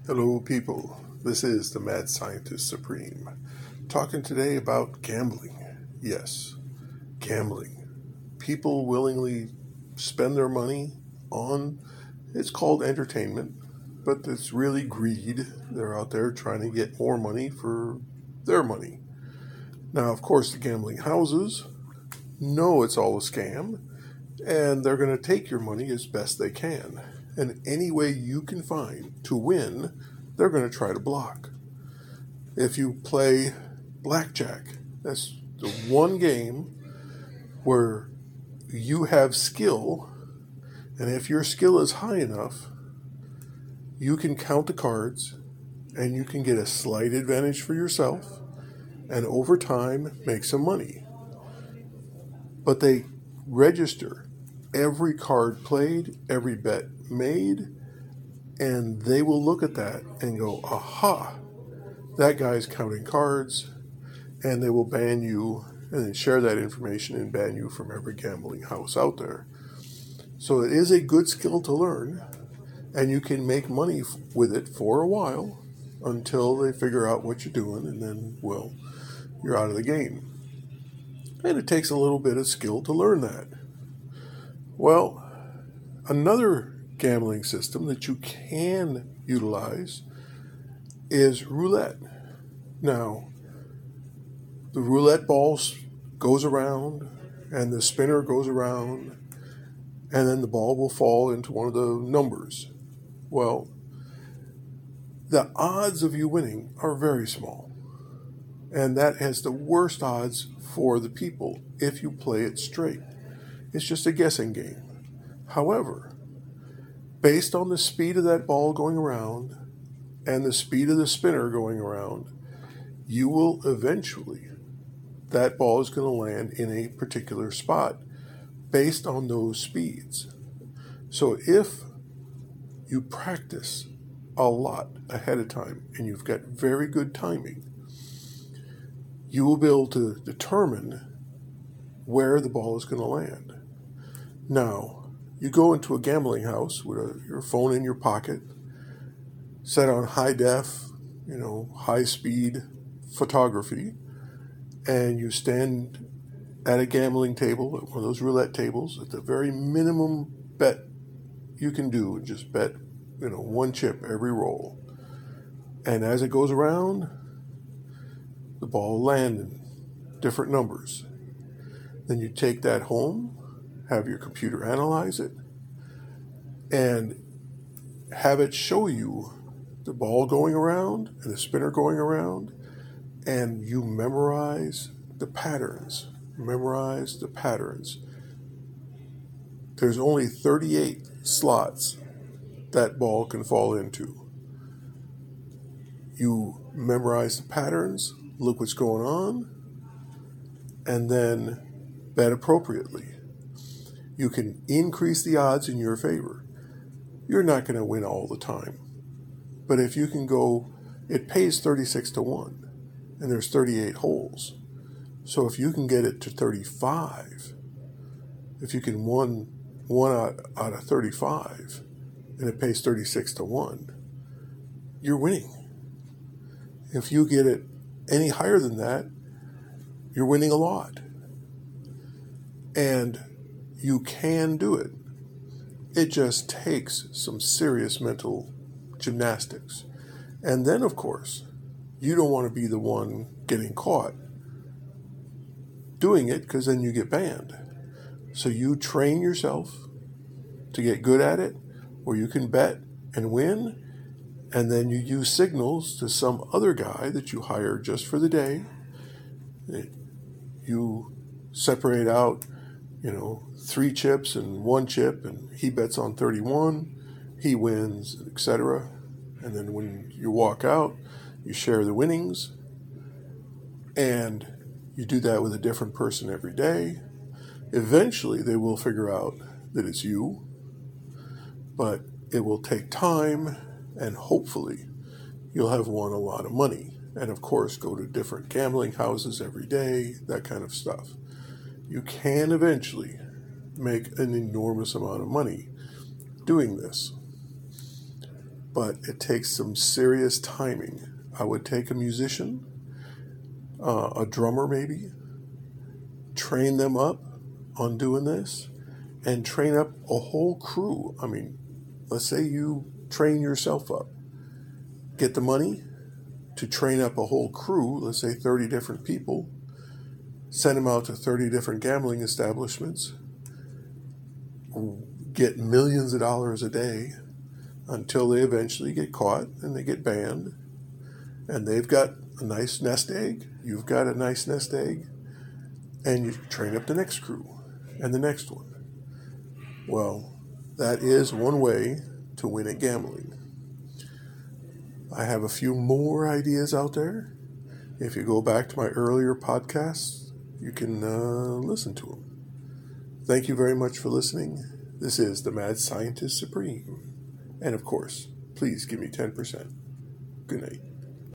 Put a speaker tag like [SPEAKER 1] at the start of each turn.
[SPEAKER 1] Hello, people. This is the Mad Scientist Supreme, talking today about gambling. Yes, gambling. People willingly spend their money on, it's called entertainment, but it's really greed. They're out there trying to get more money for their money. Now, of course, the gambling houses know it's all a scam, and they're going to take your money as best they can. And any way you can find to win, they're going to try to block. If you play blackjack, that's the one game where you have skill, and if your skill is high enough, you can count the cards and you can get a slight advantage for yourself and over time make some money. But they register every card played, every bet made, and they will look at that and go, aha, that guy's counting cards, and they will ban you and then share that information and ban you from every gambling house out there. So it is a good skill to learn, and you can make money with it for a while until they figure out what you're doing, and then, well, you're out of the game. And it takes a little bit of skill to learn that. Well, another gambling system that you can utilize is roulette. Now, the roulette ball goes around and the spinner goes around and then the ball will fall into one of the numbers. Well, the odds of you winning are very small. And that has the worst odds for the people if you play it straight. It's just a guessing game. However, based on the speed of that ball going around and the speed of the spinner going around, you will eventually, that ball is going to land in a particular spot based on those speeds. So if you practice a lot ahead of time and you've got very good timing, you will be able to determine where the ball is going to land. Now, you go into a gambling house with your phone in your pocket, set on high def, high speed photography, and you stand at a gambling table, at one of those roulette tables, at the very minimum bet you can do, and just bet, one chip every roll. And as it goes around, the ball will land in different numbers. Then you take that home, have your computer analyze it, and have it show you the ball going around and the spinner going around, and you memorize the patterns. There's only 38 slots that ball can fall into. You memorize the patterns, look what's going on, and then bet appropriately. You can increase the odds in your favor. You're not going to win all the time. But if you can go, it pays 36 to 1, and there's 38 holes. So if you can get it to 35, if you can win one out of 35, and it pays 36 to 1, you're winning. If you get it any higher than that, you're winning a lot. And you can do it. It just takes some serious mental gymnastics. And then, of course, you don't want to be the one getting caught doing it, because then you get banned. So you train yourself to get good at it, where you can bet and win, and then you use signals to some other guy that you hire just for the day. You separate out, 3 chips and 1 chip, and he bets on 31, he wins, etc. And then when you walk out, you share the winnings, and you do that with a different person every day. Eventually, they will figure out that it's you, but it will take time, and hopefully, you'll have won a lot of money. And of course, go to different gambling houses every day, that kind of stuff. You can eventually make an enormous amount of money doing this. but it takes some serious timing. I would take a musician, a drummer maybe, train them up on doing this, and train up a whole crew. I mean, let's say you train yourself up. Get the money to train up a whole crew, let's say 30 different people, send them out to 30 different gambling establishments, get millions of dollars a day until they eventually get caught and they get banned. And they've got a nice nest egg, you've got a nice nest egg, and you train up the next crew and the next one. Well, that is one way to win at gambling. I have a few more ideas out there. If you go back to my earlier podcasts, you can listen to them. Thank you very much for listening. This is the Mad Scientist Supreme. And of course, please give me 10%. Good night.